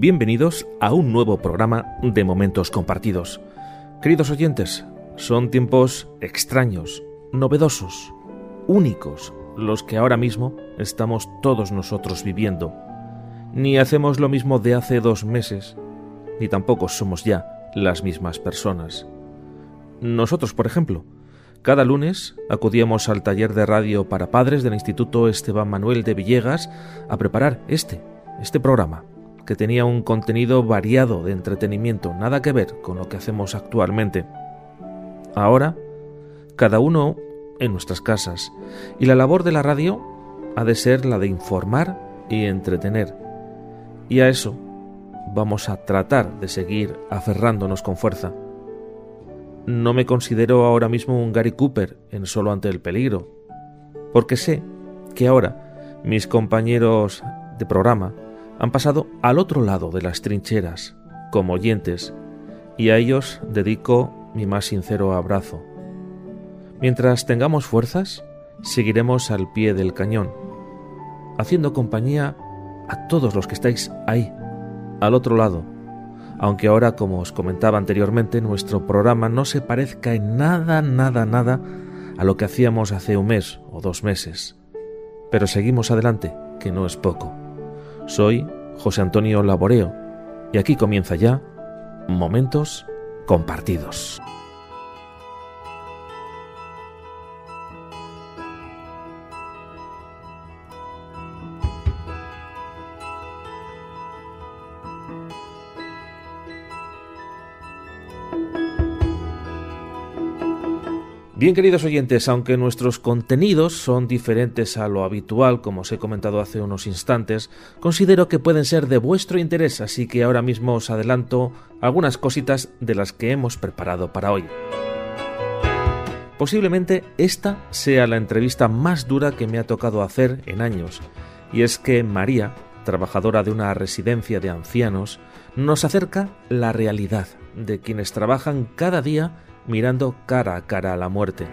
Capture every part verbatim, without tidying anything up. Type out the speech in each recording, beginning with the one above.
Bienvenidos a un nuevo programa de Momentos Compartidos. Queridos oyentes, son tiempos extraños, novedosos, únicos, los que ahora mismo estamos todos nosotros viviendo. Ni hacemos lo mismo de hace dos meses, ni tampoco somos ya las mismas personas. Nosotros, por ejemplo, cada lunes acudíamos al taller de radio para padres del Instituto Esteban Manuel de Villegas a preparar este, este programa, que tenía un contenido variado de entretenimiento, nada que ver con lo que hacemos actualmente. Ahora, cada uno en nuestras casas, y la labor de la radio ha de ser la de informar y entretener. Y a eso vamos a tratar de seguir aferrándonos con fuerza. No me considero ahora mismo un Gary Cooper en Solo ante el peligro, porque sé que ahora mis compañeros de programa han pasado al otro lado de las trincheras, como oyentes, y a ellos dedico mi más sincero abrazo. Mientras tengamos fuerzas, seguiremos al pie del cañón, haciendo compañía a todos los que estáis ahí, al otro lado, aunque ahora, como os comentaba anteriormente, nuestro programa no se parezca en nada, nada, nada a lo que hacíamos hace un mes o dos meses. Pero seguimos adelante, que no es poco. Soy José Antonio Laboreo, y aquí comienza ya Momentos Compartidos. Bien, queridos oyentes, aunque nuestros contenidos son diferentes a lo habitual, como os he comentado hace unos instantes, considero que pueden ser de vuestro interés, así que ahora mismo os adelanto algunas cositas de las que hemos preparado para hoy. Posiblemente esta sea la entrevista más dura que me ha tocado hacer en años, y es que María, trabajadora de una residencia de ancianos, nos acerca la realidad de quienes trabajan cada día mirando cara a cara a la muerte.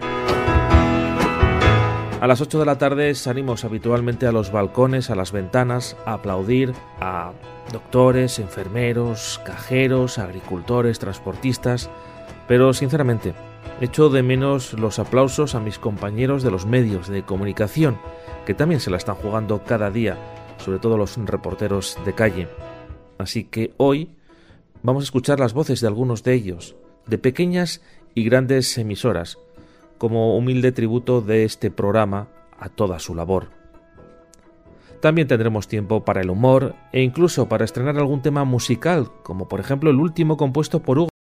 A las ocho de la tarde salimos habitualmente a los balcones, a las ventanas, a aplaudir a doctores, enfermeros, cajeros, agricultores, transportistas, pero sinceramente echo de menos los aplausos a mis compañeros de los medios de comunicación, que también se la están jugando cada día, sobre todo los reporteros de calle. Así que hoy vamos a escuchar las voces de algunos de ellos, de pequeñas y grandes emisoras, como humilde tributo de este programa a toda su labor. También tendremos tiempo para el humor e incluso para estrenar algún tema musical, como por ejemplo el último compuesto por Hugo.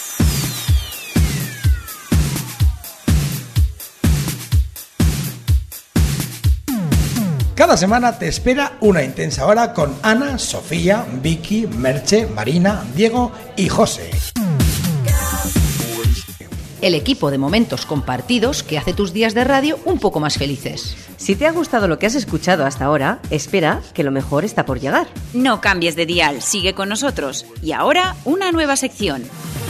Cada semana te espera una intensa hora con Ana, Sofía, Vicky, Merche, Marina, Diego y José. El equipo de Momentos Compartidos que hace tus días de radio un poco más felices. Si te ha gustado lo que has escuchado hasta ahora, espera, que lo mejor está por llegar. No cambies de dial, sigue con nosotros. Y ahora, una nueva sección.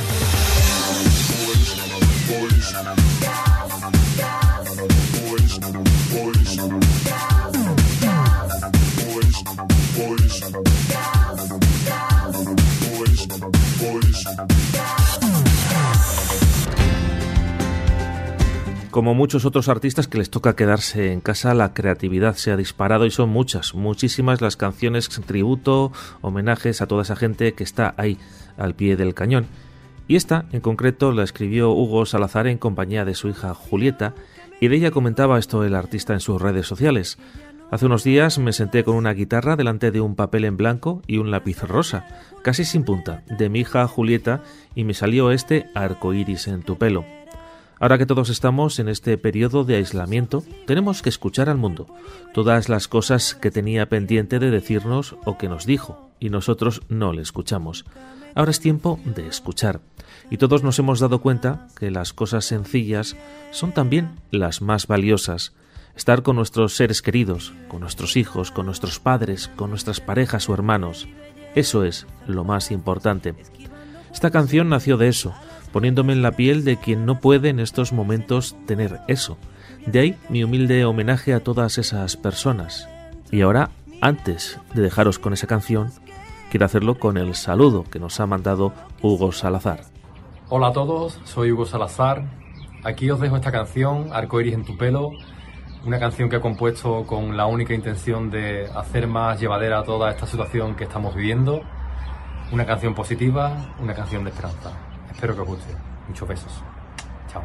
Como muchos otros artistas que les toca quedarse en casa, la creatividad se ha disparado y son muchas, muchísimas las canciones, tributo, homenajes a toda esa gente que está ahí, al pie del cañón. Y esta, en concreto, la escribió Hugo Salazar en compañía de su hija Julieta, y de ella comentaba esto el artista en sus redes sociales. Hace unos días me senté con una guitarra delante de un papel en blanco y un lápiz rosa, casi sin punta, de mi hija Julieta, y me salió este arcoíris en tu pelo. Ahora que todos estamos en este periodo de aislamiento, tenemos que escuchar al mundo, todas las cosas que tenía pendiente de decirnos o que nos dijo, y nosotros no le escuchamos. Ahora es tiempo de escuchar, y todos nos hemos dado cuenta que las cosas sencillas son también las más valiosas. Estar con nuestros seres queridos, con nuestros hijos, con nuestros padres, con nuestras parejas o hermanos, eso es lo más importante. Esta canción nació de eso, poniéndome en la piel de quien no puede en estos momentos tener eso. De ahí mi humilde homenaje a todas esas personas. Y ahora, antes de dejaros con esa canción, quiere hacerlo con el saludo que nos ha mandado Hugo Salazar. Hola a todos, soy Hugo Salazar. Aquí os dejo esta canción, Arcoiris en tu pelo, una canción que he compuesto con la única intención de hacer más llevadera toda esta situación que estamos viviendo. Una canción positiva, una canción de esperanza. Espero que os guste. Muchos besos. Chao.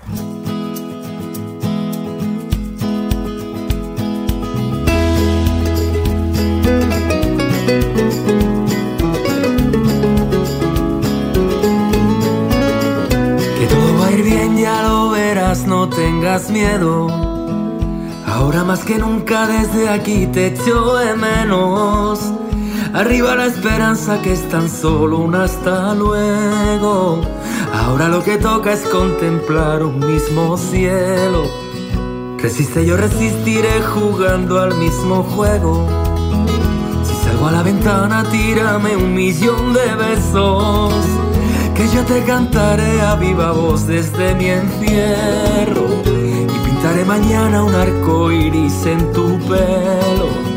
Que todo va a ir bien, ya lo verás, no tengas miedo. Ahora más que nunca desde aquí te echo de menos. Arriba la esperanza que es tan solo un hasta luego. Ahora lo que toca es contemplar un mismo cielo. Resiste, yo resistiré jugando al mismo juego. Si salgo a la ventana, tírame un millón de besos, que yo te cantaré a viva voz desde mi encierro. Y pintaré mañana un arco iris en tu pelo.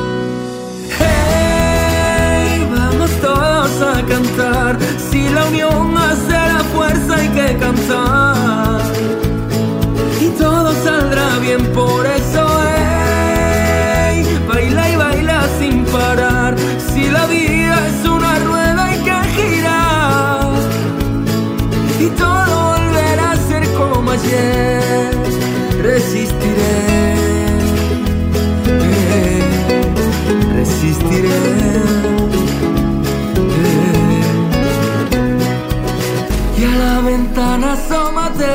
Todos a cantar, si la unión hace la fuerza hay que cantar, y todo saldrá bien, por eso hey, baila y baila sin parar, si la vida es una rueda hay que girar, y todo volverá a ser como ayer, resistiré, eh, resistiré. Y a la ventana asómate,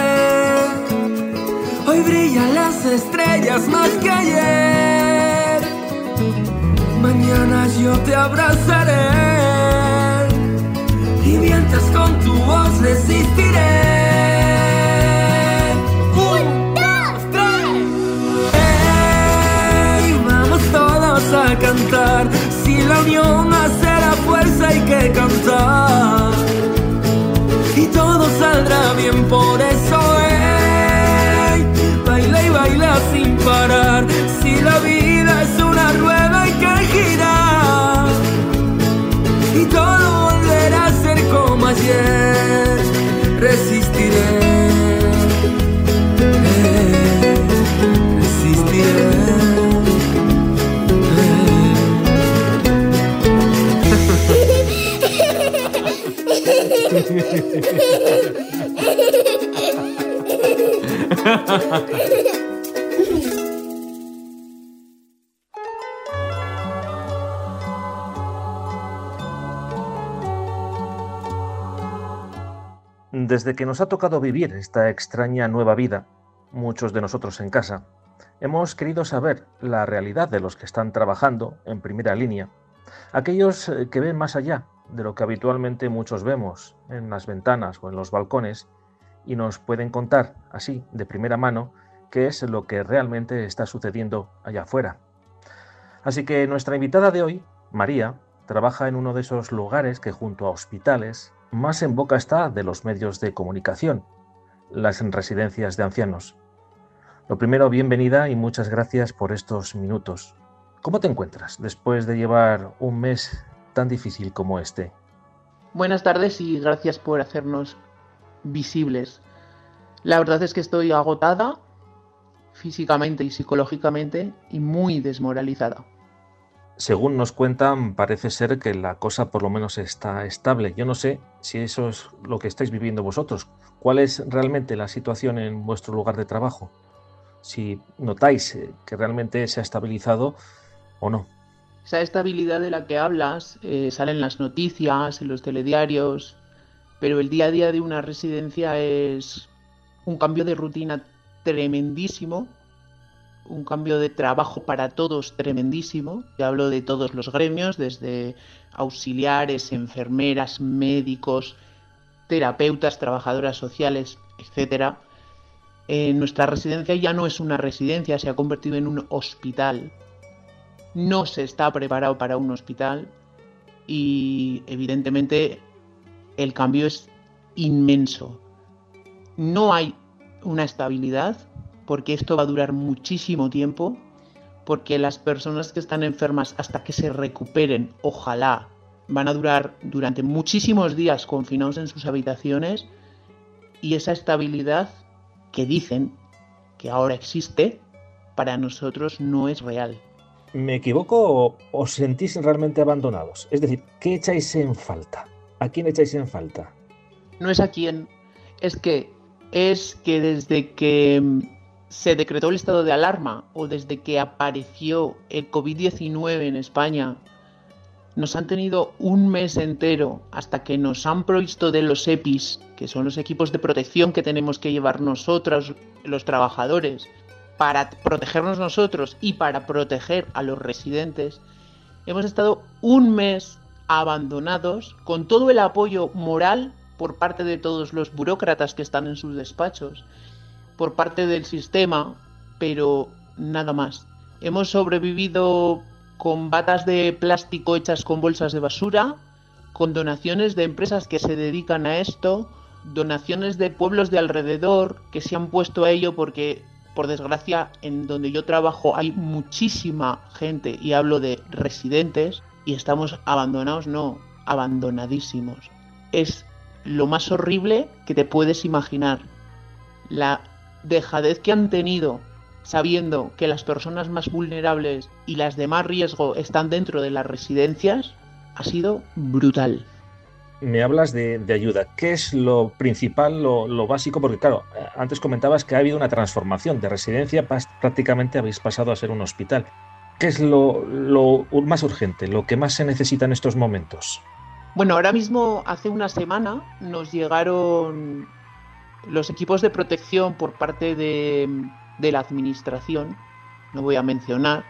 hoy brillan las estrellas más que ayer, mañana yo te abrazaré, y mientras con tu voz resistiré. Un, dos, tres. Hey, vamos todos a cantar, si la unión hace la fuerza hay que cantar, y todo saldrá bien, por eso hey, baila y baila sin parar, si la vida es una rueda hay que girar, y todo volverá a ser como ayer, resistiré, eh, resistiré. Desde que nos ha tocado vivir esta extraña nueva vida, muchos de nosotros en casa, hemos querido saber la realidad de los que están trabajando en primera línea, aquellos que ven más allá de lo que habitualmente muchos vemos en las ventanas o en los balcones y nos pueden contar así de primera mano qué es lo que realmente está sucediendo allá afuera. Así que nuestra invitada de hoy, María, trabaja en uno de esos lugares que junto a hospitales más en boca está de los medios de comunicación, las residencias de ancianos. Lo primero, bienvenida y muchas gracias por estos minutos. ¿Cómo te encuentras después de llevar un mes tan difícil como este? Buenas tardes y gracias por hacernos visibles. La verdad es que estoy agotada físicamente y psicológicamente y muy desmoralizada. Según nos cuentan, parece ser que la cosa por lo menos está estable. Yo no sé si eso es lo que estáis viviendo vosotros. ¿Cuál es realmente la situación en vuestro lugar de trabajo? Si notáis que realmente se ha estabilizado o no. Esa estabilidad de la que hablas eh, sale en las noticias, en los telediarios, pero el día a día de una residencia es un cambio de rutina tremendísimo, un cambio de trabajo para todos tremendísimo. Yo hablo de todos los gremios, desde auxiliares, enfermeras, médicos, terapeutas, trabajadoras sociales, etcétera. Eh, nuestra residencia ya no es una residencia, se ha convertido en un hospital. No se está preparado para un hospital y evidentemente el cambio es inmenso. No hay una estabilidad porque esto va a durar muchísimo tiempo, porque las personas que están enfermas hasta que se recuperen, ojalá, van a durar durante muchísimos días confinados en sus habitaciones, y esa estabilidad que dicen que ahora existe, para nosotros no es real. ¿Me equivoco o os sentís realmente abandonados? Es decir, ¿qué echáis en falta? ¿A quién echáis en falta? No es a quién, es que, es que desde que se decretó el estado de alarma o desde que apareció el covid diecinueve en España, nos han tenido un mes entero hasta que nos han provisto de los E P Is, que son los equipos de protección que tenemos que llevar nosotros, los trabajadores, para protegernos nosotros y para proteger a los residentes. Hemos estado un mes abandonados con todo el apoyo moral por parte de todos los burócratas que están en sus despachos, por parte del sistema, pero nada más. Hemos sobrevivido con batas de plástico hechas con bolsas de basura, con donaciones de empresas que se dedican a esto, donaciones de pueblos de alrededor que se han puesto a ello porque, por desgracia, en donde yo trabajo hay muchísima gente, y hablo de residentes, y estamos abandonados, no, abandonadísimos. Es lo más horrible que te puedes imaginar. La dejadez que han tenido sabiendo que las personas más vulnerables y las de más riesgo están dentro de las residencias ha sido brutal. Me hablas de, de ayuda. ¿Qué es lo principal, lo, lo básico? Porque claro, antes comentabas que ha habido una transformación. De residencia prácticamente habéis pasado a ser un hospital. ¿Qué es lo, lo más urgente, lo que más se necesita en estos momentos? Bueno, ahora mismo, hace una semana, nos llegaron los equipos de protección por parte de, de la administración, no voy a mencionar,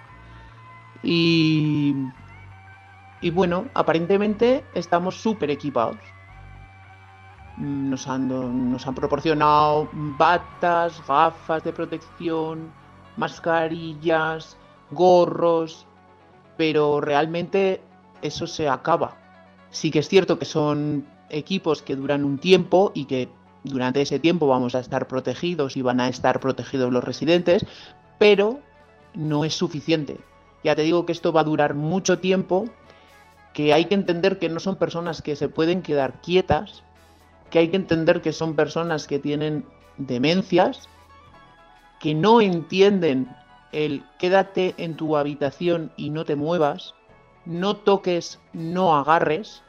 y, y bueno, aparentemente estamos súper equipados. Nos han, nos han proporcionado batas, gafas de protección, mascarillas, gorros, pero realmente eso se acaba. Sí que es cierto que son equipos que duran un tiempo y que durante ese tiempo vamos a estar protegidos y van a estar protegidos los residentes, pero no es suficiente. Ya te digo que esto va a durar mucho tiempo, que hay que entender que no son personas que se pueden quedar quietas, que hay que entender que son personas que tienen demencias, que no entienden el quédate en tu habitación y no te muevas, no toques, no agarres,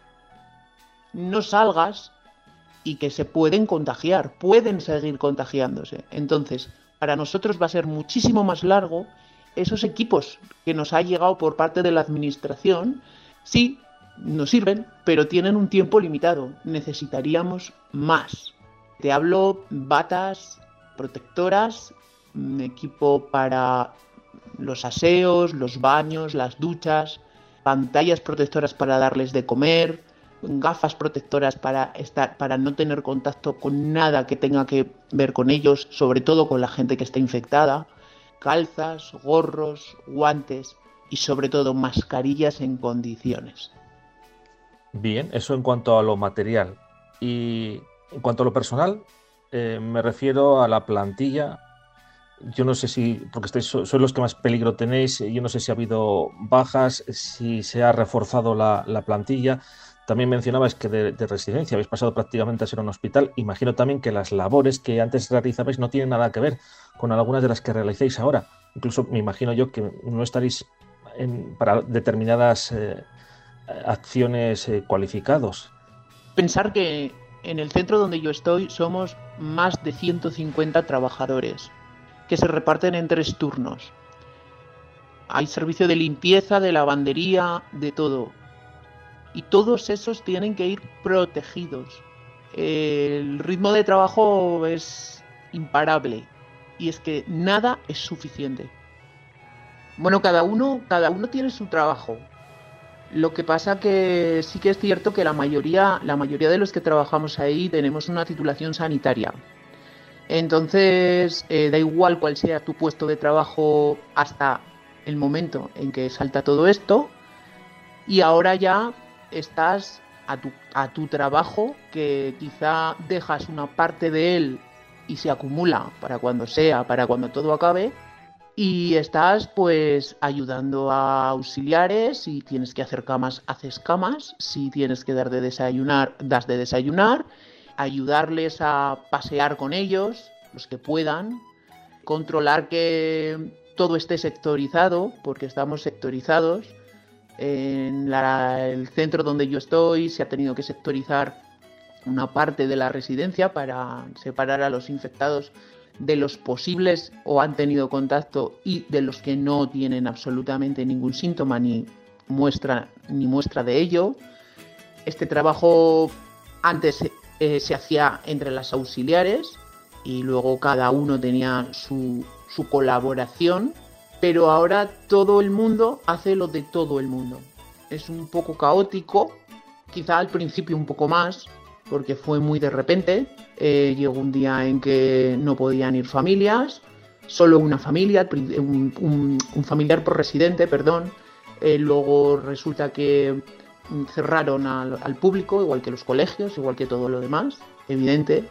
no salgas, y que se pueden contagiar, pueden seguir contagiándose. Entonces, para nosotros va a ser muchísimo más largo. Esos equipos que nos ha llegado por parte de la administración, sí, nos sirven, pero tienen un tiempo limitado. Necesitaríamos más. Te hablo batas, protectoras, equipo para los aseos, los baños, las duchas, pantallas protectoras para darles de comer, gafas protectoras para estar, para no tener contacto con nada que tenga que ver con ellos, sobre todo con la gente que está infectada, calzas, gorros, guantes y sobre todo mascarillas en condiciones. Bien, eso en cuanto a lo material. Y en cuanto a lo personal, eh, me refiero a la plantilla. Yo no sé si, porque estáis, sois los que más peligro tenéis, yo no sé si ha habido bajas, si se ha reforzado la, la plantilla. También mencionabas que de, de residencia habéis pasado prácticamente a ser un hospital. Imagino también que las labores que antes realizabais no tienen nada que ver con algunas de las que realizáis ahora. Incluso me imagino yo que no estaréis en, para determinadas eh, acciones eh, cualificados. Pensar que en el centro donde yo estoy somos más de ciento cincuenta trabajadores que se reparten en tres turnos. Hay servicio de limpieza, de lavandería, de todo. Y todos esos tienen que ir protegidos. El ritmo de trabajo es imparable. Y es que nada es suficiente. Bueno, cada uno, cada uno tiene su trabajo. Lo que pasa que sí que es cierto que la mayoría, la mayoría de los que trabajamos ahí tenemos una titulación sanitaria. Entonces, eh, da igual cuál sea tu puesto de trabajo hasta el momento en que salta todo esto. Y ahora ya estás a tu, a tu trabajo, que quizá dejas una parte de él y se acumula para cuando sea, para cuando todo acabe, y estás pues ayudando a auxiliares. Si tienes que hacer camas, haces camas. Si tienes que dar de desayunar, das de desayunar. Ayudarles a pasear con ellos, los que puedan. Controlar que todo esté sectorizado, porque estamos sectorizados. En la, el centro donde yo estoy se ha tenido que sectorizar una parte de la residencia para separar a los infectados de los posibles o han tenido contacto y de los que no tienen absolutamente ningún síntoma ni muestra, ni muestra de ello. Este trabajo antes eh, se hacía entre las auxiliares y luego cada uno tenía su, su colaboración, pero ahora todo el mundo hace lo de todo el mundo. Es un poco caótico, quizá al principio un poco más, porque fue muy de repente. Eh, llegó un día en que no podían ir familias, solo una familia, un, un, un familiar por residente, perdón. Eh, luego resulta que cerraron al, al público, igual que los colegios, igual que todo lo demás, evidente.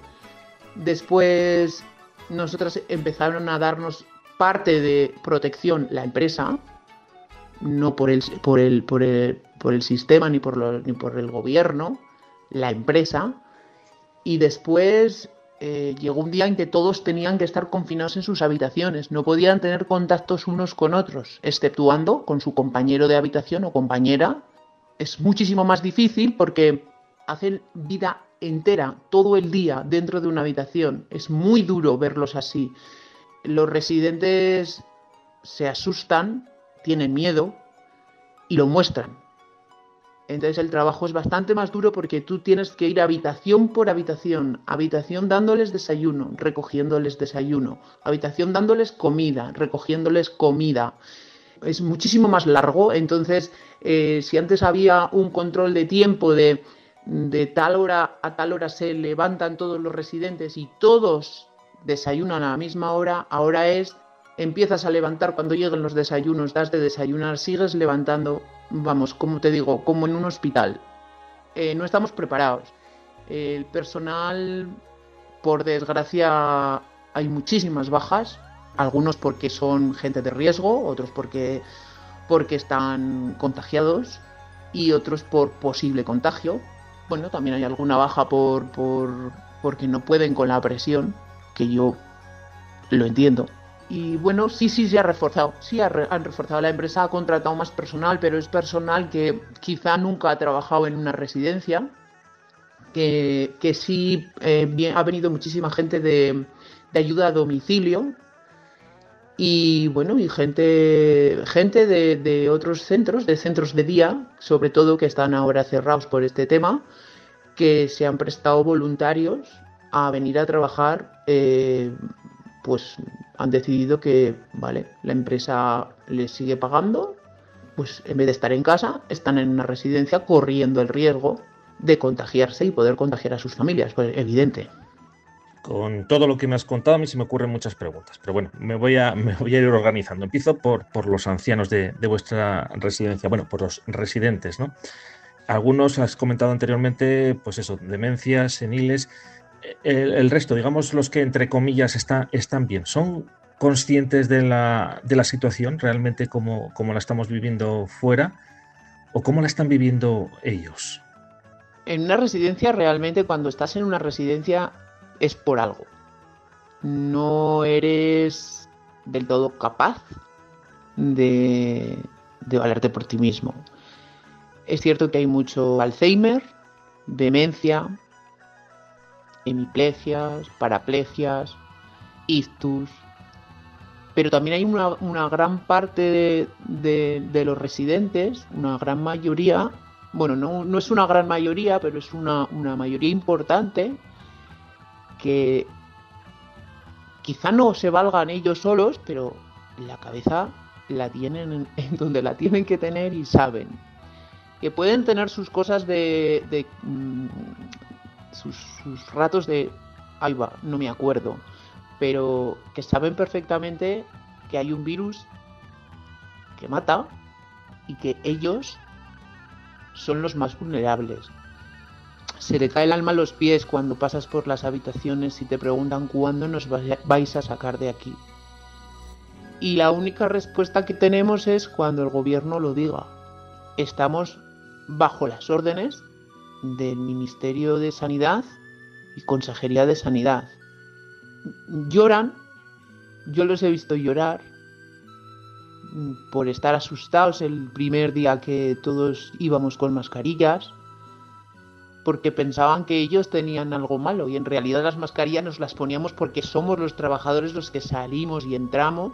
Después nosotras empezaron a darnos parte de protección la empresa, no por el, por el, por el, por el sistema ni por, lo, ni por el gobierno, la empresa. Y después eh, llegó un día en que todos tenían que estar confinados en sus habitaciones, no podían tener contactos unos con otros, exceptuando con su compañero de habitación o compañera. Es muchísimo más difícil porque hacen vida entera, todo el día dentro de una habitación. Es muy duro verlos así. Los residentes se asustan, tienen miedo y lo muestran. Entonces el trabajo es bastante más duro porque tú tienes que ir habitación por habitación, habitación dándoles desayuno, recogiéndoles desayuno, habitación dándoles comida, recogiéndoles comida. Es muchísimo más largo. Entonces, eh, si antes había un control de tiempo de, de tal hora a tal hora se levantan todos los residentes y todos desayunan a la misma hora, ahora es, empiezas a levantar cuando lleguen los desayunos, das de desayunar, sigues levantando. Vamos, como te digo, como en un hospital. Eh, no estamos preparados. El personal, por desgracia, hay muchísimas bajas. Algunos porque son gente de riesgo, otros porque, porque están contagiados y otros por posible contagio. Bueno, también hay alguna baja por, por porque no pueden con la presión, que yo lo entiendo. Y bueno, sí, sí, se ha reforzado, sí ha re, han reforzado. La empresa ha contratado más personal, pero es personal que quizá nunca ha trabajado en una residencia, que, que sí eh, bien, ha venido muchísima gente de, de ayuda a domicilio y bueno, y gente, gente de, de otros centros, de centros de día, sobre todo que están ahora cerrados por este tema, que se han prestado voluntarios a venir a trabajar. Eh, pues han decidido que, vale, la empresa les sigue pagando, pues en vez de estar en casa, están en una residencia corriendo el riesgo de contagiarse y poder contagiar a sus familias, pues evidente. Con todo lo que me has contado, a mí se me ocurren muchas preguntas, pero bueno, me voy a, me voy a ir organizando. Empiezo por, por los ancianos de, de vuestra residencia, bueno, por los residentes, ¿no? Algunos has comentado anteriormente, pues eso, demencias, seniles. El, el resto, digamos, los que entre comillas está, están bien, ¿son conscientes de la, de la situación realmente como, como la estamos viviendo fuera o cómo la están viviendo ellos? En una residencia, realmente cuando estás en una residencia es por algo. No eres del todo capaz de, de valerte por ti mismo. Es cierto que hay mucho Alzheimer, demencia, hemiplegias, paraplegias, ictus, pero también hay una, una gran parte de, de, de los residentes, una gran mayoría, bueno, no, no es una gran mayoría, pero es una, una mayoría importante, que quizá no se valgan ellos solos, pero la cabeza la tienen en, en donde la tienen que tener y saben que pueden tener sus cosas de... de mmm, Sus, sus ratos de, ahí va, no me acuerdo, pero que saben perfectamente que hay un virus que mata y que ellos son los más vulnerables. Se te cae el alma a los pies cuando pasas por las habitaciones y te preguntan cuándo nos vais a sacar de aquí. Y la única respuesta que tenemos es cuando el gobierno lo diga. Estamos bajo las órdenes del Ministerio de Sanidad y Consejería de Sanidad. Lloran, yo los he visto llorar por estar asustados el primer día que todos íbamos con mascarillas, porque pensaban que ellos tenían algo malo y en realidad las mascarillas nos las poníamos porque somos los trabajadores los que salimos y entramos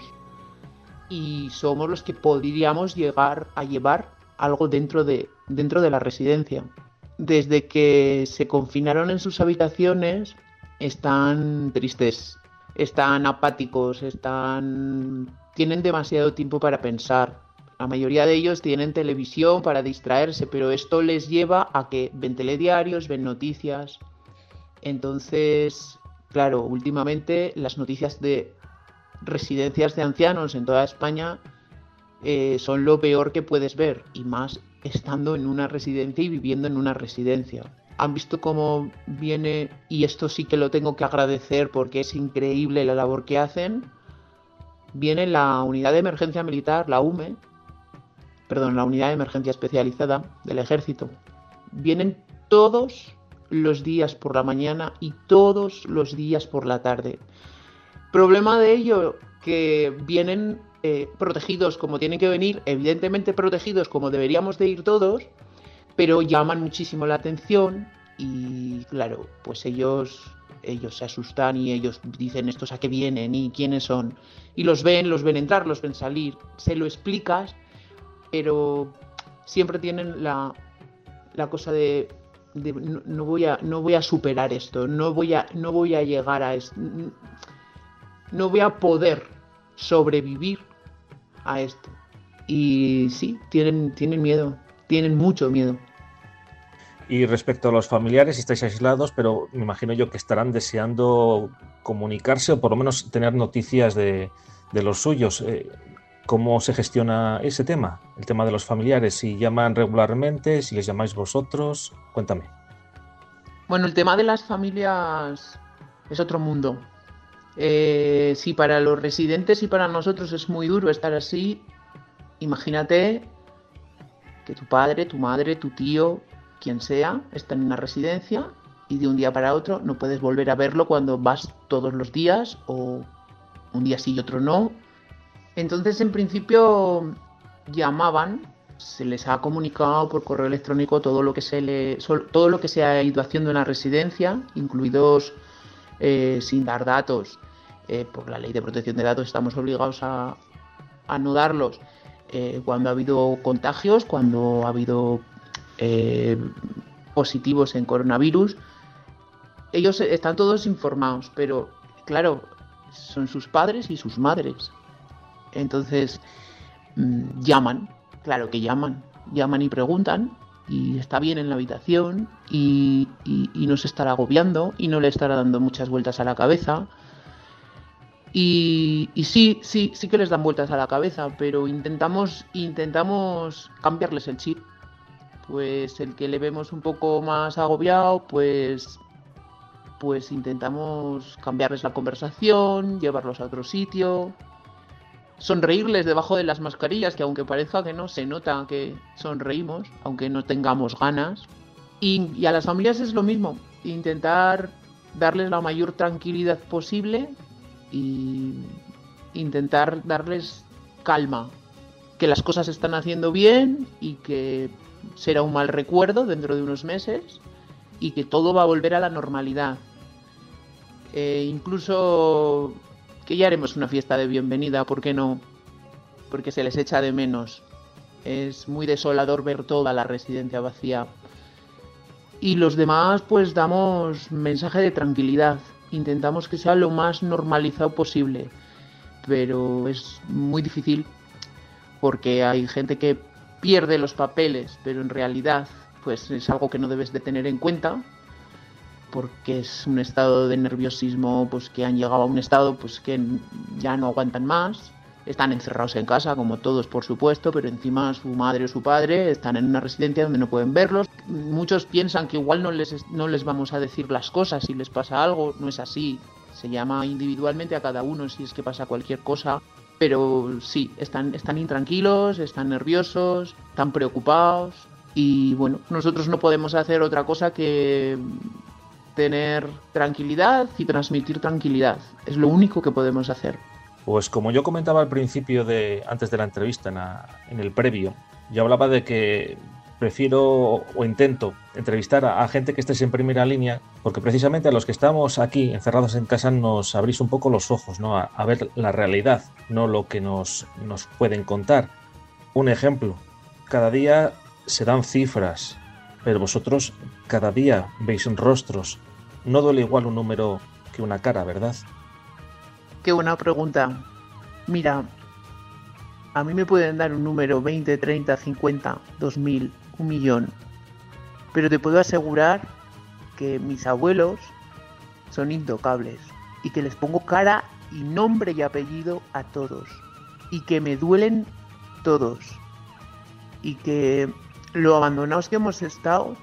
y somos los que podríamos llegar a llevar algo dentro de, dentro de la residencia. Desde que se confinaron en sus habitaciones están tristes, están apáticos, están... tienen demasiado tiempo para pensar. La mayoría de ellos tienen televisión para distraerse, pero esto les lleva a que ven telediarios, ven noticias. Entonces, claro, últimamente las noticias de residencias de ancianos en toda España eh, son lo peor que puedes ver, y más estando en una residencia y viviendo en una residencia. Han visto cómo viene, y esto sí que lo tengo que agradecer porque es increíble la labor que hacen. Viene la unidad de emergencia militar, la U M E, perdón, la unidad de emergencia especializada del ejército. Vienen todos los días por la mañana y todos los días por la tarde. Problema de ello, que vienen eh, protegidos como tienen que venir, evidentemente protegidos como deberíamos de ir todos, pero llaman muchísimo la atención y claro, pues ellos... ellos se asustan y ellos dicen estos a qué vienen y quiénes son. Y los ven, los ven entrar, los ven salir. Se lo explicas, pero siempre tienen la, la cosa de, de no, no, voy a, no voy a superar esto, no voy a, no voy a llegar a esto, no voy a poder sobrevivir a esto. Y sí, tienen, tienen miedo, tienen mucho miedo. Y respecto a los familiares, estáis aislados, pero me imagino yo que estarán deseando comunicarse o por lo menos tener noticias de, de los suyos. ¿Cómo se gestiona ese tema? El tema de los familiares, si llaman regularmente, si les llamáis vosotros, cuéntame. Bueno, el tema de las familias es otro mundo. Eh, si para los residentes y para nosotros es muy duro estar así, imagínate que tu padre, tu madre, tu tío... quien sea, está en una residencia y de un día para otro no puedes volver a verlo cuando vas todos los días o un día sí y otro no. Entonces, en principio, llamaban, se les ha comunicado por correo electrónico todo lo que se le, todo lo que se ha ido haciendo en la residencia, incluidos eh, sin dar datos. Eh, por la ley de protección de datos estamos obligados a, a no darlos eh, cuando ha habido contagios, cuando ha habido Eh, positivos en coronavirus. Ellos están todos informados, pero claro, son sus padres y sus madres. Entonces mmm, llaman, claro que llaman, llaman y preguntan, y está bien en la habitación y, y, y no se estará agobiando y no le estará dando muchas vueltas a la cabeza. Y, y sí, sí, sí que les dan vueltas a la cabeza, pero intentamos, intentamos cambiarles el chip. Pues el que le vemos un poco más agobiado, pues, pues intentamos cambiarles la conversación, llevarlos a otro sitio, sonreírles debajo de las mascarillas, que aunque parezca que no, se nota que sonreímos, aunque no tengamos ganas. Y, y a las familias es lo mismo, intentar darles la mayor tranquilidad posible y intentar darles calma, que las cosas se están haciendo bien y que será un mal recuerdo dentro de unos meses y que todo va a volver a la normalidad. Eh, incluso que ya haremos una fiesta de bienvenida, ¿por qué no? Porque se les echa de menos. Es muy desolador ver toda la residencia vacía. Y los demás pues damos mensaje de tranquilidad. Intentamos que sea lo más normalizado posible. Pero es muy difícil porque hay gente que pierde los papeles, pero en realidad pues es algo que no debes de tener en cuenta porque es un estado de nerviosismo, pues que han llegado a un estado pues que ya no aguantan más, están encerrados en casa como todos por supuesto, pero encima su madre o su padre están en una residencia donde no pueden verlos. Muchos piensan que igual no les, no les vamos a decir las cosas si les pasa algo, no es así, se llama individualmente a cada uno si es que pasa cualquier cosa. pero sí, están, están intranquilos, están nerviosos, están preocupados y bueno, nosotros no podemos hacer otra cosa que tener tranquilidad y transmitir tranquilidad. Es lo único que podemos hacer. Pues como yo comentaba al principio, de antes de la entrevista, en, la, en el previo, yo hablaba de que prefiero o intento entrevistar a, a gente que esté en primera línea, porque precisamente a los que estamos aquí encerrados en casa nos abrís un poco los ojos, ¿no? a, a ver la realidad, no lo que nos, nos pueden contar. Un ejemplo, cada día se dan cifras, pero vosotros cada día veis rostros. No duele igual un número que una cara, ¿verdad? Qué buena pregunta. Mira, a mí me pueden dar un número veinte, treinta, cincuenta, dos mil, un millón. Pero te puedo asegurar que mis abuelos son intocables y que les pongo cara y nombre y apellido a todos. Y que me duelen todos. Y que lo abandonados que hemos estado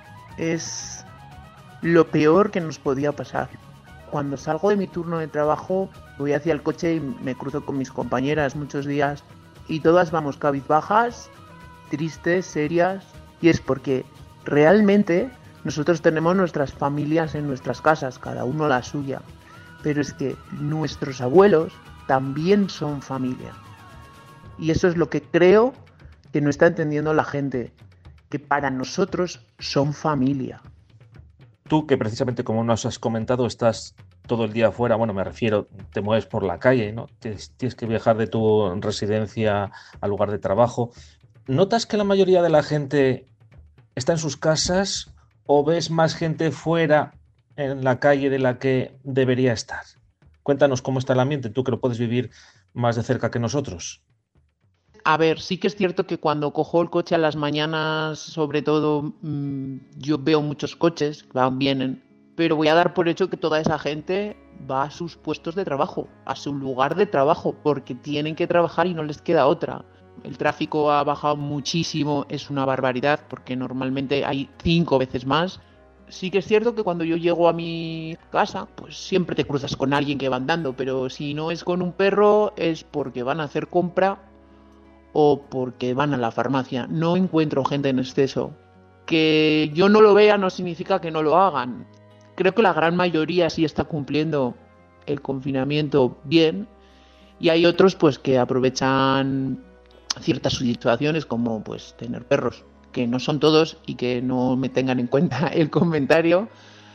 es lo peor que nos podía pasar. Cuando salgo de mi turno de trabajo, voy hacia el coche y me cruzo con mis compañeras muchos días y todas vamos cabizbajas, tristes, serias, y es porque realmente nosotros tenemos nuestras familias en nuestras casas, cada uno la suya, pero es que nuestros abuelos también son familia. Y eso es lo que creo que no está entendiendo la gente, que para nosotros son familia. Tú, que precisamente como nos has comentado, estás todo el día afuera, bueno, me refiero, te mueves por la calle, ¿no? Tienes, tienes que viajar de tu residencia al lugar de trabajo. ¿Notas que la mayoría de la gente está en sus casas o ves más gente fuera en la calle de la que debería estar? Cuéntanos cómo está el ambiente, tú que lo puedes vivir más de cerca que nosotros. A ver, sí que es cierto que cuando cojo el coche a las mañanas, sobre todo, mmm, yo veo muchos coches que van, vienen, pero voy a dar por hecho que toda esa gente va a sus puestos de trabajo, a su lugar de trabajo, porque tienen que trabajar y no les queda otra. El tráfico ha bajado muchísimo, es una barbaridad, porque normalmente hay cinco veces más. Sí que es cierto que cuando yo llego a mi casa, pues siempre te cruzas con alguien que va andando, pero si no es con un perro es porque van a hacer compra o porque van a la farmacia. No encuentro gente en exceso. Que yo no lo vea no significa que no lo hagan. Creo que la gran mayoría sí está cumpliendo el confinamiento bien, y hay otros pues que aprovechan ciertas situaciones como pues tener perros, que no son todos y que no me tengan en cuenta el comentario,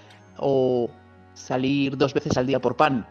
o salir dos veces al día por pan,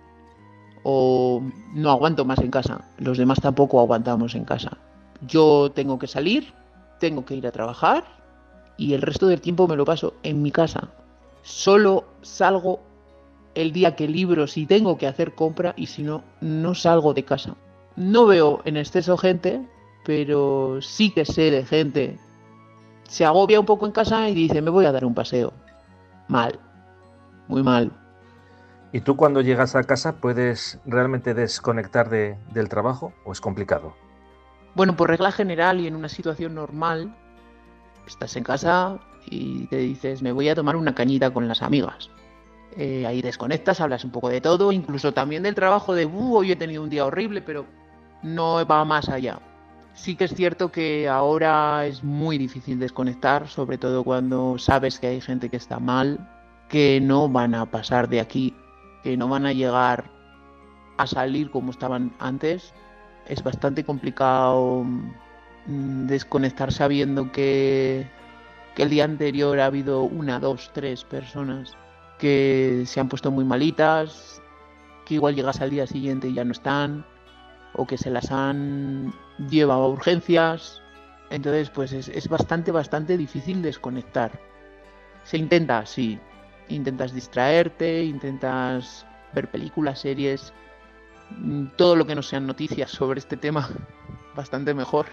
o no aguanto más en casa. Los demás tampoco aguantamos en casa. Yo tengo que salir, tengo que ir a trabajar y el resto del tiempo me lo paso en mi casa. Solo salgo el día que libro si tengo que hacer compra, y si no, no salgo de casa. No veo en exceso gente, pero sí que sé de gente. Se agobia un poco en casa y dice, me voy a dar un paseo. Mal, muy mal. ¿Y tú cuando llegas a casa puedes realmente desconectar de, del trabajo o es complicado? Bueno, por regla general y en una situación normal, estás en casa y te dices, me voy a tomar una cañita con las amigas. Eh, ahí desconectas, hablas un poco de todo, incluso también del trabajo, de, uh, hoy he tenido un día horrible, pero no va más allá. Sí que es cierto que ahora es muy difícil desconectar, sobre todo cuando sabes que hay gente que está mal, que no van a pasar de aquí, que no van a llegar a salir como estaban antes. Es bastante complicado desconectar sabiendo que, que el día anterior ha habido una, dos, tres personas que se han puesto muy malitas, que igual llegas al día siguiente y ya no están, o que se las han llevado a urgencias. Entonces pues es, es bastante, bastante difícil desconectar. Se intenta, sí, intentas distraerte, intentas ver películas, series, todo lo que no sean noticias sobre este tema, bastante mejor.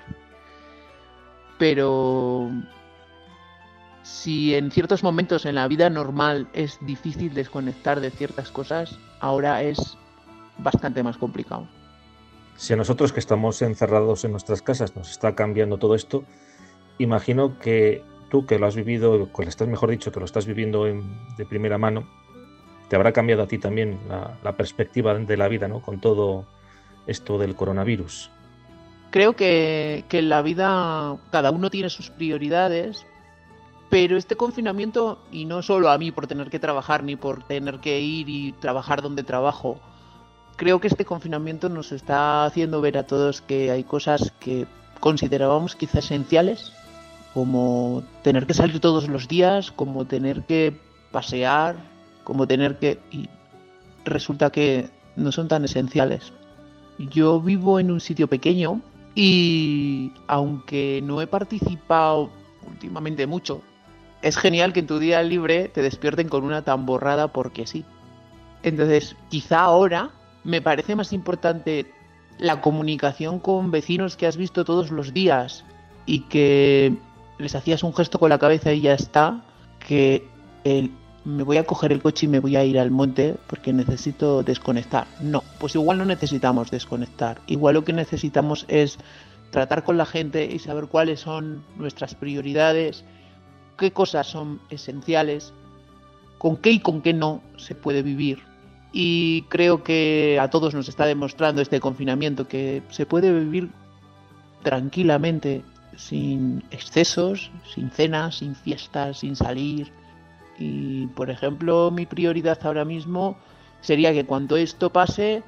Pero si en ciertos momentos en la vida normal es difícil desconectar de ciertas cosas, ahora es bastante más complicado. Si a nosotros que estamos encerrados en nuestras casas nos está cambiando todo esto, imagino que tú que lo has vivido, que lo estás, mejor dicho, que lo estás viviendo en, de primera mano, te habrá cambiado a ti también la, la perspectiva de la vida, ¿no? Con todo esto del coronavirus? Creo que, que en la vida cada uno tiene sus prioridades, pero este confinamiento, y no solo a mí por tener que trabajar ni por tener que ir y trabajar donde trabajo, creo que este confinamiento nos está haciendo ver a todos que hay cosas que considerábamos quizá esenciales, como tener que salir todos los días, como tener que pasear, como tener que... y resulta que no son tan esenciales. Yo vivo en un sitio pequeño y aunque no he participado últimamente mucho, es genial que en tu día libre te despierten con una tamborrada porque sí. Entonces, quizá ahora me parece más importante la comunicación con vecinos que has visto todos los días y que les hacías un gesto con la cabeza y ya está, que el me voy a coger el coche y me voy a ir al monte porque necesito desconectar. No, pues igual no necesitamos desconectar. Igual lo que necesitamos es tratar con la gente y saber cuáles son nuestras prioridades, qué cosas son esenciales, con qué y con qué no se puede vivir. Y creo que a todos nos está demostrando este confinamiento que se puede vivir tranquilamente, sin excesos, sin cenas, sin fiestas, sin salir. Y, por ejemplo, mi prioridad ahora mismo sería que cuando esto pase,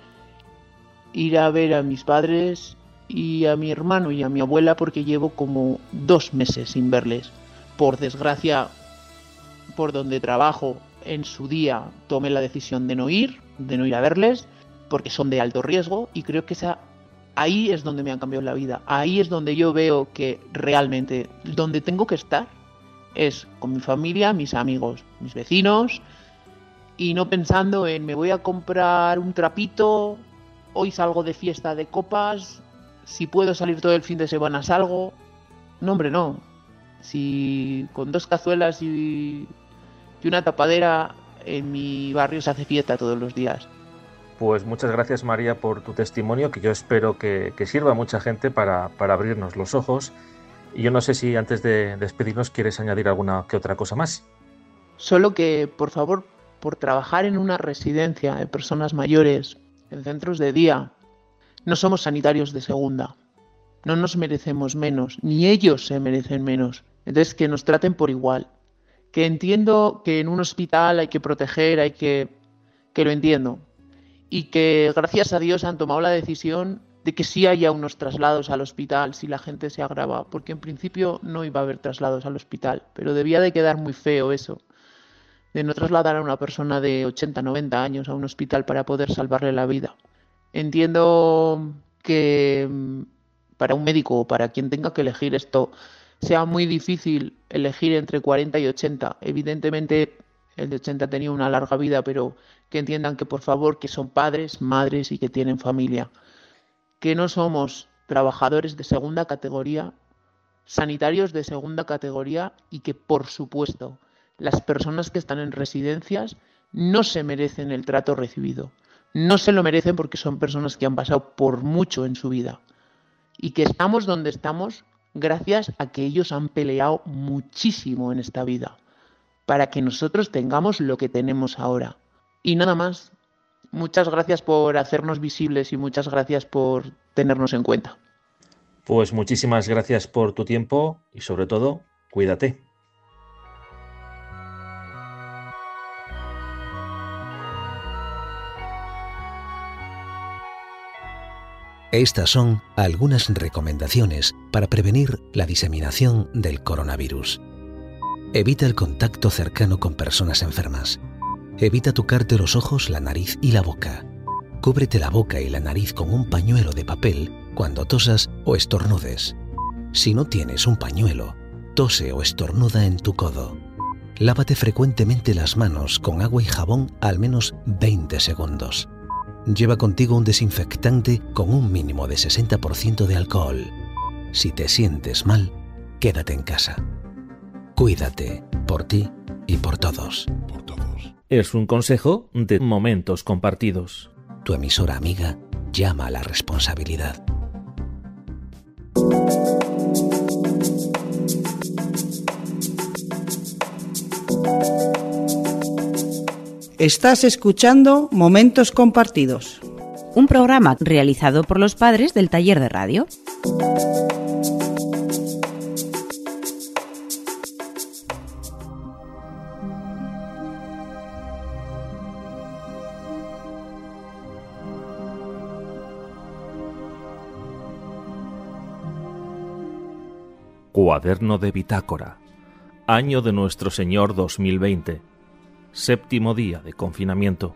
ir a ver a mis padres y a mi hermano y a mi abuela porque llevo como dos meses sin verles. Por desgracia, por donde trabajo en su día tomé la decisión de no ir, de no ir a verles, porque son de alto riesgo y creo que esa, ahí es donde me han cambiado la vida. Ahí es donde yo veo que realmente, donde tengo que estar, es con mi familia, mis amigos, mis vecinos y no pensando en me voy a comprar un trapito, hoy salgo de fiesta de copas, si puedo salir todo el fin de semana salgo. No, hombre, no. Si con dos cazuelas y, y una tapadera en mi barrio se hace fiesta todos los días. Pues muchas gracias, María, por tu testimonio, que yo espero que, que sirva a mucha gente para, para abrirnos los ojos. Y yo no sé si antes de despedirnos quieres añadir alguna que otra cosa más. Solo que, por favor, por trabajar en una residencia de personas mayores, en centros de día, no somos sanitarios de segunda. No nos merecemos menos, ni ellos se merecen menos. Entonces, que nos traten por igual. Que entiendo que en un hospital hay que proteger, hay que... que lo entiendo. Y que, gracias a Dios, han tomado la decisión de que sí haya unos traslados al hospital si la gente se agrava, porque en principio no iba a haber traslados al hospital, pero debía de quedar muy feo eso, de no trasladar a una persona de ochenta, noventa años a un hospital para poder salvarle la vida. Entiendo que para un médico o para quien tenga que elegir esto sea muy difícil elegir entre cuarenta y ochenta. Evidentemente el de ochenta tenía una larga vida, pero que entiendan que por favor que son padres, madres y que tienen familia. Que no somos trabajadores de segunda categoría, sanitarios de segunda categoría y que, por supuesto, las personas que están en residencias no se merecen el trato recibido. No se lo merecen porque son personas que han pasado por mucho en su vida y que estamos donde estamos gracias a que ellos han peleado muchísimo en esta vida para que nosotros tengamos lo que tenemos ahora. Y nada más. Muchas gracias por hacernos visibles y muchas gracias por tenernos en cuenta. Pues muchísimas gracias por tu tiempo y sobre todo, cuídate. Estas son algunas recomendaciones para prevenir la diseminación del coronavirus. Evita el contacto cercano con personas enfermas. Evita tocarte los ojos, la nariz y la boca. Cúbrete la boca y la nariz con un pañuelo de papel cuando tosas o estornudes. Si no tienes un pañuelo, tose o estornuda en tu codo. Lávate frecuentemente las manos con agua y jabón al menos veinte segundos. Lleva contigo un desinfectante con un mínimo de sesenta por ciento de alcohol. Si te sientes mal, quédate en casa. Cuídate, por ti y por todos. Por todos. Es un consejo de Momentos Compartidos. Tu emisora amiga llama a la responsabilidad. Estás escuchando Momentos Compartidos. un programa realizado por los padres del taller de radio. Cuaderno de bitácora. Año de nuestro Señor dos mil veinte. Séptimo día de confinamiento.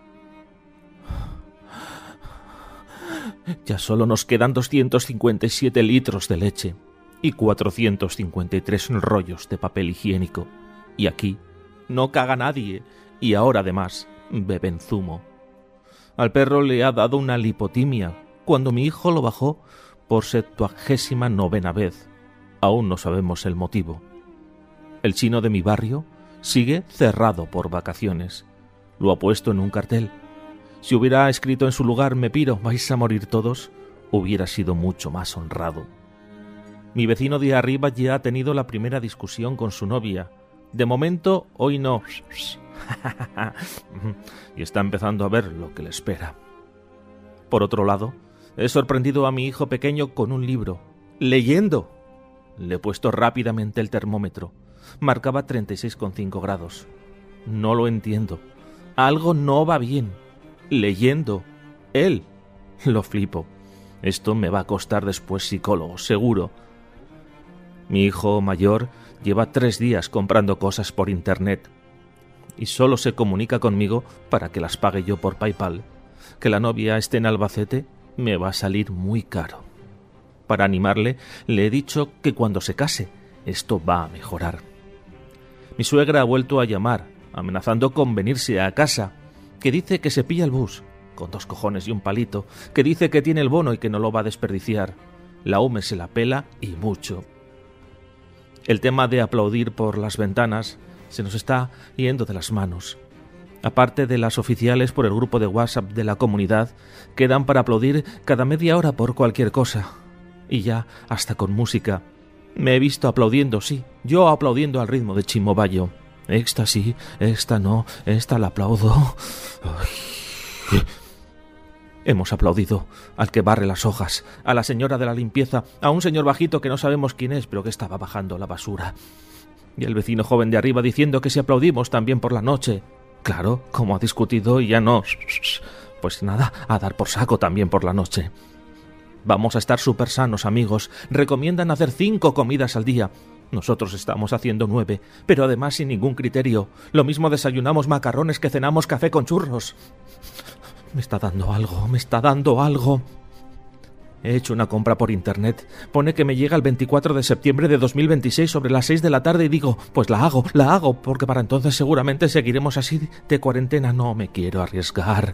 Ya solo nos quedan doscientos cincuenta y siete litros de leche y cuatrocientos cincuenta y tres rollos de papel higiénico. Y aquí no caga nadie y ahora además beben zumo. Al perro le ha dado una lipotimia cuando mi hijo lo bajó por septuagésima novena vez. Aún no sabemos el motivo. El chino de mi barrio sigue cerrado por vacaciones. Lo ha puesto en un cartel. Si hubiera escrito en su lugar "me piro, vais a morir todos", hubiera sido mucho más honrado. Mi vecino de arriba ya ha tenido la primera discusión con su novia. De momento, hoy no. Y está empezando a ver lo que le espera. Por otro lado, he sorprendido a mi hijo pequeño con un libro. ¡Leyendo! Le he puesto rápidamente el termómetro. Marcaba treinta y seis coma cinco grados. No lo entiendo. Algo no va bien. Leyendo. Él. Lo flipo. Esto me va a costar después psicólogo, seguro. Mi hijo mayor lleva tres días comprando cosas por internet y solo se comunica conmigo para que las pague yo por PayPal. Que la novia esté en Albacete me va a salir muy caro. Para animarle, le he dicho que cuando se case, esto va a mejorar. Mi suegra ha vuelto a llamar, amenazando con venirse a casa, que dice que se pilla el bus, con dos cojones y un palito, que dice que tiene el bono y que no lo va a desperdiciar. La U M E se la pela y mucho. El tema de aplaudir por las ventanas se nos está yendo de las manos. Aparte de las oficiales por el grupo de WhatsApp de la comunidad, quedan para aplaudir cada media hora por cualquier cosa. Y ya hasta con música. Me he visto aplaudiendo, sí, yo aplaudiendo al ritmo de Chimobayo. Esta sí, esta no, esta la aplaudo. Ay. Hemos aplaudido al que barre las hojas, a la señora de la limpieza, a un señor bajito que no sabemos quién es, pero que estaba bajando la basura. Y el vecino joven de arriba diciendo que si aplaudimos también por la noche. Claro, como ha discutido y ya no. Pues nada, a dar por saco también por la noche. Vamos a estar súper sanos, amigos. Recomiendan hacer cinco comidas al día. Nosotros estamos haciendo nueve, pero además sin ningún criterio. Lo mismo desayunamos macarrones que cenamos café con churros. Me está dando algo, me está dando algo. He hecho una compra por internet. Pone que me llega el veinticuatro de septiembre de dos mil veintiséis sobre las seis de la tarde y digo, pues la hago, la hago, porque para entonces seguramente seguiremos así de cuarentena. No me quiero arriesgar.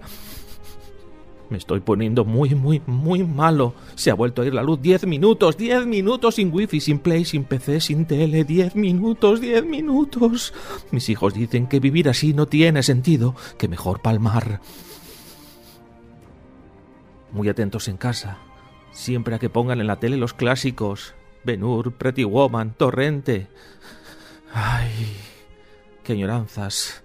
Me estoy poniendo muy, muy, muy malo. Se ha vuelto a ir la luz. Diez minutos, diez minutos sin wifi, sin play, sin P C, sin tele. Diez minutos, diez minutos. Mis hijos dicen que vivir así no tiene sentido, que mejor palmar. Muy atentos en casa. Siempre a que pongan en la tele los clásicos. Ben-Hur, Pretty Woman, Torrente. Ay, qué añoranzas.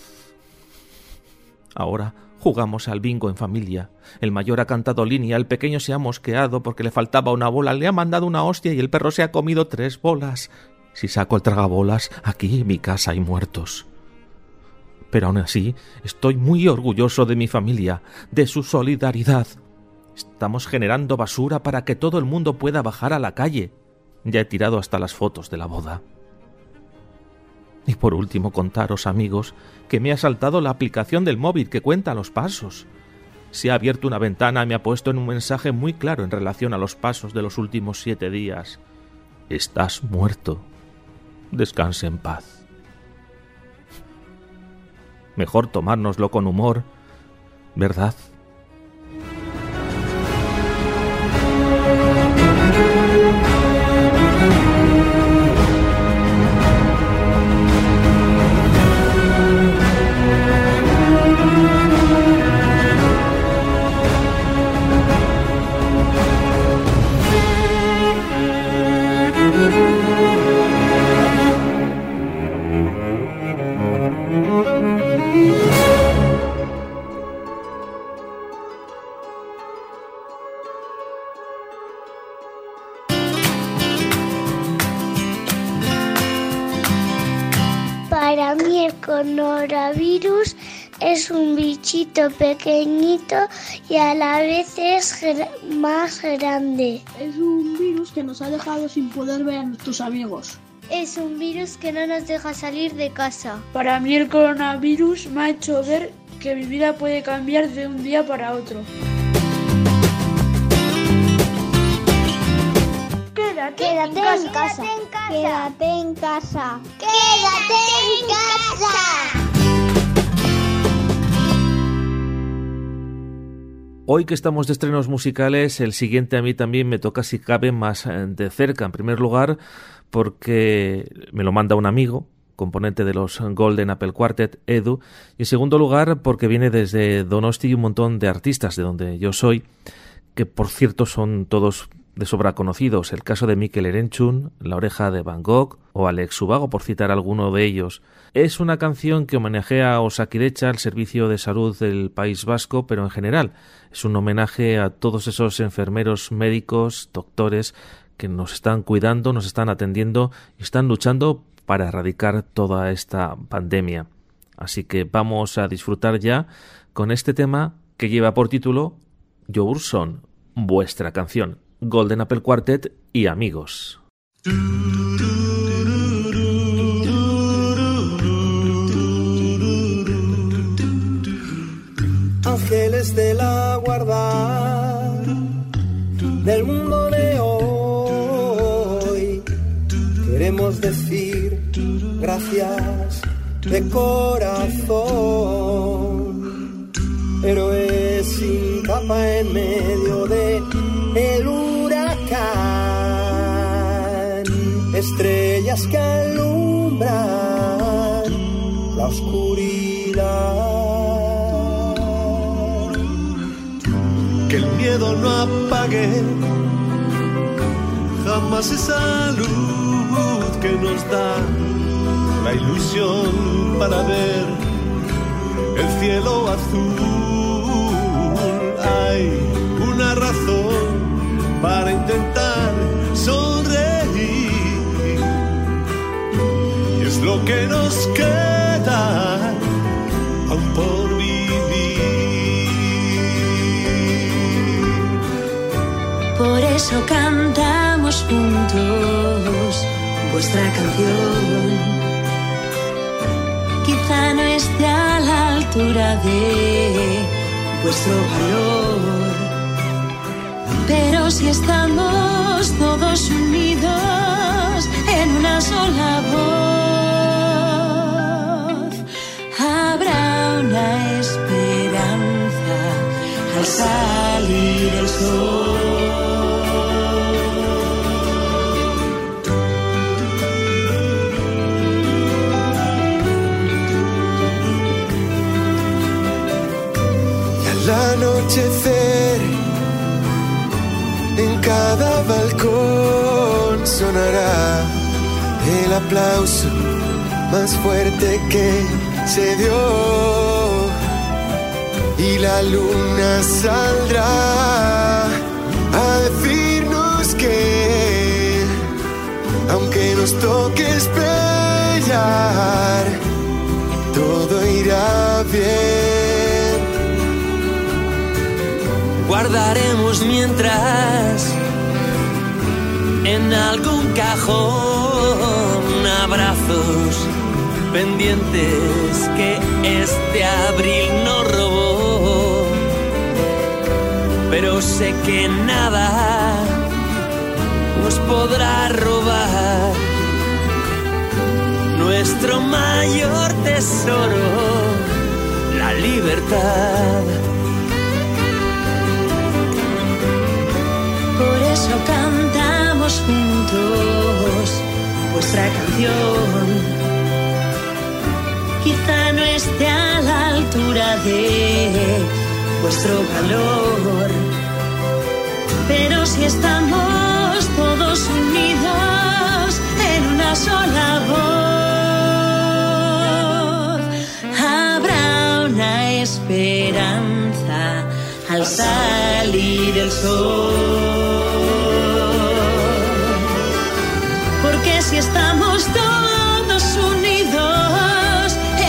Ahora jugamos al bingo en familia. El mayor ha cantado línea, el pequeño se ha mosqueado porque le faltaba una bola, le ha mandado una hostia y el perro se ha comido tres bolas. Si saco el tragabolas, aquí en mi casa hay muertos. Pero aún así, estoy muy orgulloso de mi familia, de su solidaridad. Estamos generando basura para que todo el mundo pueda bajar a la calle. Ya he tirado hasta las fotos de la boda. Y por último contaros, amigos, que me ha saltado la aplicación del móvil que cuenta los pasos. Se ha abierto una ventana y me ha puesto en un mensaje muy claro en relación a los pasos de los últimos siete días. Estás muerto. Descanse en paz. Mejor tomárnoslo con humor, ¿verdad? el coronavirus es un bichito pequeñito y a la vez es gra- más grande. Es un virus que nos ha dejado sin poder ver a nuestros amigos. Es un virus que no nos deja salir de casa. Para mí el coronavirus me ha hecho ver que mi vida puede cambiar de un día para otro. Quédate, Quédate en, casa. en casa. Quédate en casa. Quédate en casa. Hoy que estamos de estrenos musicales, el siguiente a mí también me toca si cabe más de cerca. En primer lugar, porque me lo manda un amigo, componente de los Golden Apple Quartet, Edu. Y en segundo lugar, porque viene desde Donosti y un montón de artistas de donde yo soy, que por cierto son todos de sobra conocidos. El caso de Mikel Erenchun, La oreja de Van Gogh o Alex Ubago, por citar alguno de ellos. Es una canción que homenajea a Osakidecha, el servicio de salud del País Vasco, pero en general es un homenaje a todos esos enfermeros, médicos, doctores que nos están cuidando, nos están atendiendo y están luchando para erradicar toda esta pandemia. Así que vamos a disfrutar ya con este tema que lleva por título Your Son, vuestra canción. Golden Apple Quartet y amigos. Ángeles de la guarda del mundo de hoy, queremos decir gracias de corazón. Héroes sin capa en medio de el huracán, estrellas que alumbran la oscuridad. Que el miedo no apague jamás esa luz que nos da la ilusión para ver el cielo azul. Hay una razón para intentar sonreír y es lo que nos queda aún por vivir. Por eso cantamos juntos vuestra canción. Quizá no esté a la altura de vuestro valor, pero si estamos todos unidos en una sola voz, habrá una esperanza al salir el sol. Al anochecer, en cada balcón sonará el aplauso más fuerte que se dio y la luna saldrá a decirnos que aunque nos toque esperar, todo irá bien. Guardaremos mientras en algún cajón abrazos pendientes que este abril nos robó, pero sé que nada nos podrá robar nuestro mayor tesoro, la libertad. Por eso cantamos juntos vuestra canción. Quizá no esté a la altura de vuestro valor, pero si estamos todos unidos en una sola voz, habrá una esperanza al salir el sol. Porque si estamos todos unidos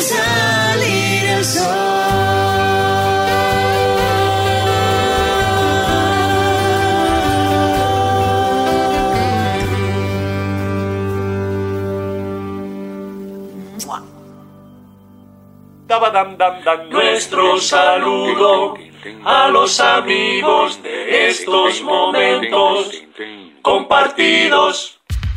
al salir el sol. Nuestro saludo a los amigos de estos momentos compartidos.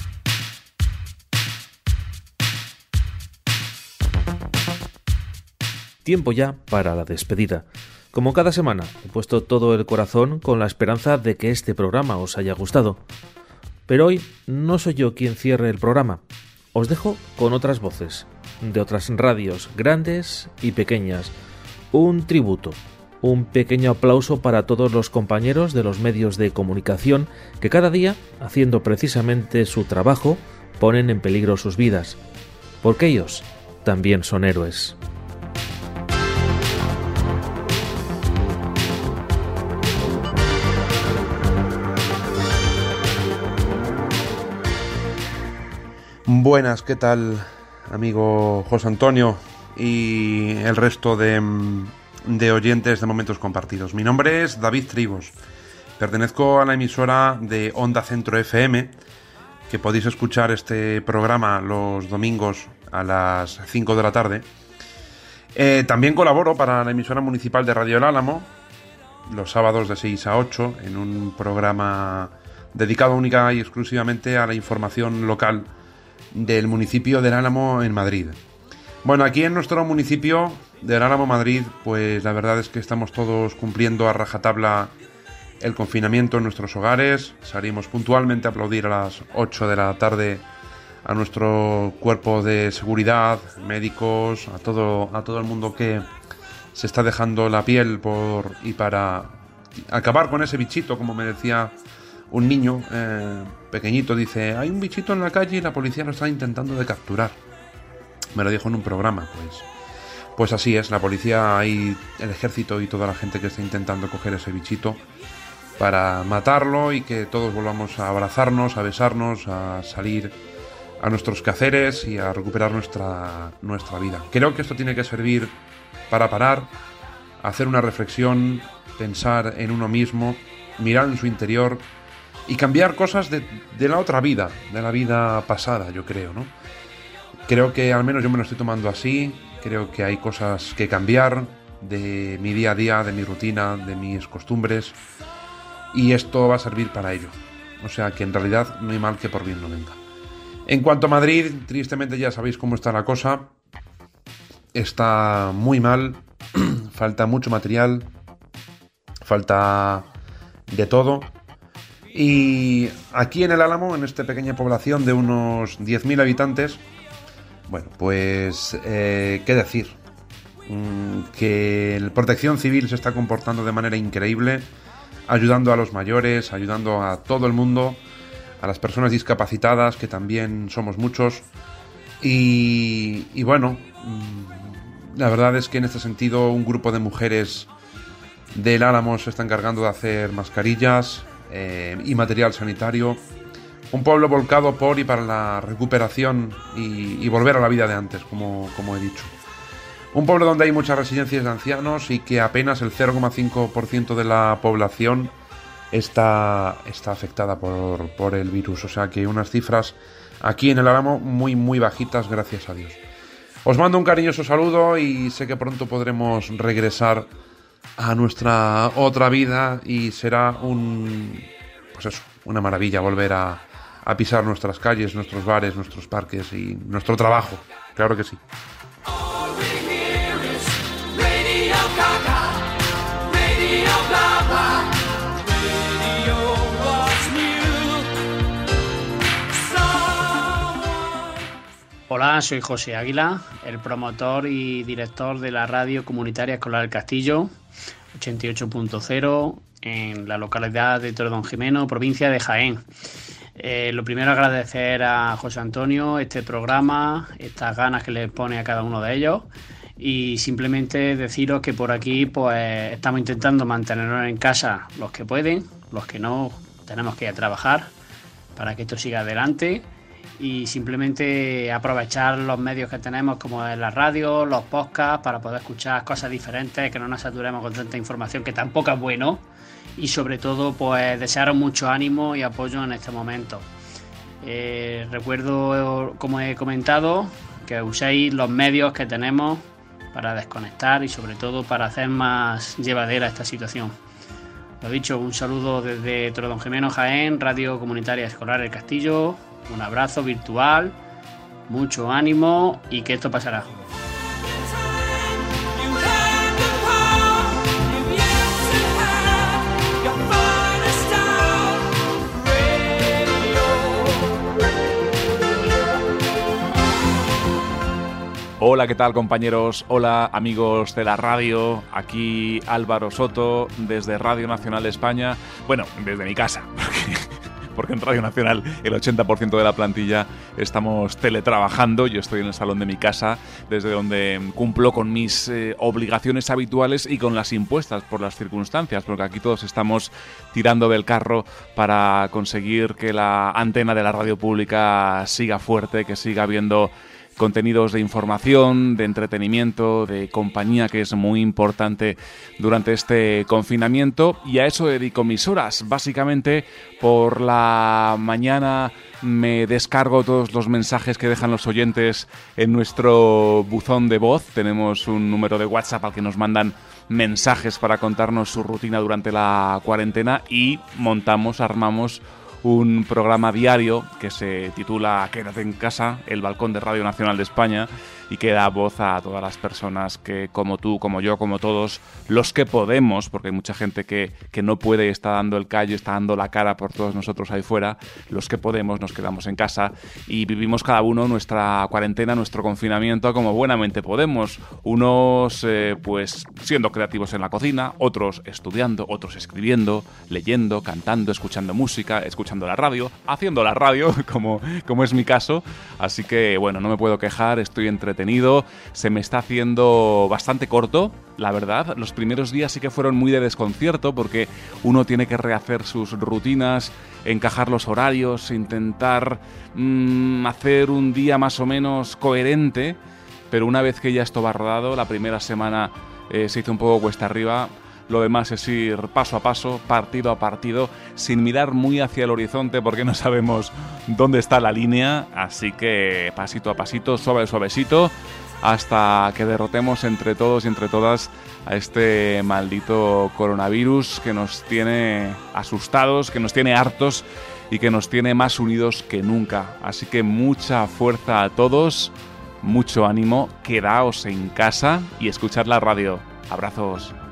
Tiempo ya para la despedida. Como cada semana, he puesto todo el corazón con la esperanza de que este programa os haya gustado. Pero hoy no soy yo quien cierre el programa. Os dejo con otras voces, de otras radios grandes y pequeñas. Un tributo, un pequeño aplauso para todos los compañeros de los medios de comunicación que cada día, haciendo precisamente su trabajo, ponen en peligro sus vidas. Porque ellos también son héroes. Buenas, ¿qué tal, amigo José Antonio y el resto de, de oyentes de Momentos Compartidos? Mi nombre es David Trigos, pertenezco a la emisora de Onda Centro F M, que podéis escuchar este programa los domingos a las cinco de la tarde. Eh, también colaboro para la emisora municipal de Radio El Álamo, los sábados de seis a ocho, en un programa dedicado única y exclusivamente a la información local del municipio del Álamo en Madrid. Bueno, aquí en nuestro municipio del Álamo, Madrid, pues la verdad es que estamos todos cumpliendo a rajatabla el confinamiento en nuestros hogares. Salimos puntualmente a aplaudir a las ocho de la tarde a nuestro cuerpo de seguridad, médicos, a todo, a todo el mundo que se está dejando la piel por y para acabar con ese bichito, como me decía un niño eh, pequeñito, dice, hay un bichito en la calle y la policía lo está intentando de capturar. Me lo dijo en un programa, pues pues así es, la policía, hay el ejército y toda la gente que está intentando coger ese bichito para matarlo y que todos volvamos a abrazarnos, a besarnos, a salir a nuestros quehaceres y a recuperar nuestra, nuestra vida. Creo que esto tiene que servir para parar, hacer una reflexión, pensar en uno mismo, mirar en su interior y cambiar cosas de, de la otra vida, de la vida pasada, yo creo, ¿no? Creo que al menos yo me lo estoy tomando así, creo que hay cosas que cambiar de mi día a día, de mi rutina, de mis costumbres, y esto va a servir para ello. O sea que en realidad no hay mal que por bien no venga. En cuanto a Madrid, tristemente ya sabéis cómo está la cosa. Está muy mal, falta mucho material, falta de todo. Y aquí en El Álamo, en esta pequeña población de unos diez mil habitantes, bueno, pues, eh, ¿qué decir? Mm, que la Protección Civil se está comportando de manera increíble, ayudando a los mayores, ayudando a todo el mundo, a las personas discapacitadas, que también somos muchos. Y, y bueno, mm, la verdad es que en este sentido un grupo de mujeres del Álamo se está encargando de hacer mascarillas eh, y material sanitario. Un pueblo volcado por y para la recuperación y, y volver a la vida de antes, como, como he dicho. Un pueblo donde hay muchas residencias de ancianos y que apenas el cero coma cinco por ciento de la población está, está afectada por, por el virus. O sea que unas cifras aquí en El Álamo muy, muy bajitas, gracias a Dios. Os mando un cariñoso saludo y sé que pronto podremos regresar a nuestra otra vida y será un, pues eso, una maravilla volver a, a pisar nuestras calles, nuestros bares, nuestros parques y nuestro trabajo. Claro que sí. Hola, soy José Águila, el promotor y director de la radio comunitaria Escolar del Castillo, ochenta y ocho punto cero, en la localidad de Torredonjimeno, provincia de Jaén. Eh, lo primero, agradecer a José Antonio este programa, estas ganas que le pone a cada uno de ellos, y simplemente deciros que por aquí pues estamos intentando mantenernos en casa los que pueden, los que no tenemos que ir a trabajar para que esto siga adelante. y simplemente aprovechar los medios que tenemos como es la radio, los podcasts, para poder escuchar cosas diferentes, que no nos saturemos con tanta información que tampoco es bueno, y sobre todo pues desearos mucho ánimo y apoyo en este momento. Eh, recuerdo, como he comentado, que uséis los medios que tenemos para desconectar y sobre todo para hacer más llevadera esta situación. Lo dicho, un saludo desde Torredonjimeno, Jaén, Radio Comunitaria Escolar El Castillo. Un abrazo virtual, mucho ánimo y que esto pasará. Hola, ¿qué tal, compañeros? Hola, amigos de la radio. Aquí Álvaro Soto desde Radio Nacional de España. Bueno, desde mi casa, porque... porque en Radio Nacional el ochenta por ciento de la plantilla estamos teletrabajando. Yo estoy en el salón de mi casa, desde donde cumplo con mis eh, obligaciones habituales y con las impuestas por las circunstancias, porque aquí todos estamos tirando del carro para conseguir que la antena de la radio pública siga fuerte, que siga habiendo contenidos de información, de entretenimiento, de compañía, que es muy importante durante este confinamiento, y a eso dedico mis horas. Básicamente, por la mañana me descargo todos los mensajes que dejan los oyentes en nuestro buzón de voz. Tenemos un número de WhatsApp al que nos mandan mensajes para contarnos su rutina durante la cuarentena, y montamos, armamos un programa diario que se titula Quédate en casa, el balcón de Radio Nacional de España, y que da voz a todas las personas que, como tú, como yo, como todos, los que podemos, porque hay mucha gente que, que no puede, está dando el callo, está dando la cara por todos nosotros ahí fuera, los que podemos nos quedamos en casa y vivimos cada uno nuestra cuarentena, nuestro confinamiento como buenamente podemos. Unos eh, pues siendo creativos en la cocina, otros estudiando, otros escribiendo, leyendo, cantando, escuchando música, escuchando la radio, haciendo la radio, como, como es mi caso. Así que bueno, no me puedo quejar, estoy entretenido. Se me está haciendo bastante corto, la verdad. Los primeros días sí que fueron muy de desconcierto, porque uno tiene que rehacer sus rutinas, encajar los horarios, intentar mmm, hacer un día más o menos coherente, pero una vez que ya esto va rodado, la primera semana eh, se hizo un poco cuesta arriba. Lo demás es ir paso a paso, partido a partido, sin mirar muy hacia el horizonte, porque no sabemos dónde está la línea. Así que pasito a pasito, suave suavecito, hasta que derrotemos entre todos y entre todas a este maldito coronavirus que nos tiene asustados, que nos tiene hartos y que nos tiene más unidos que nunca. Así que mucha fuerza a todos, mucho ánimo, quedaos en casa y escuchad la radio. Abrazos.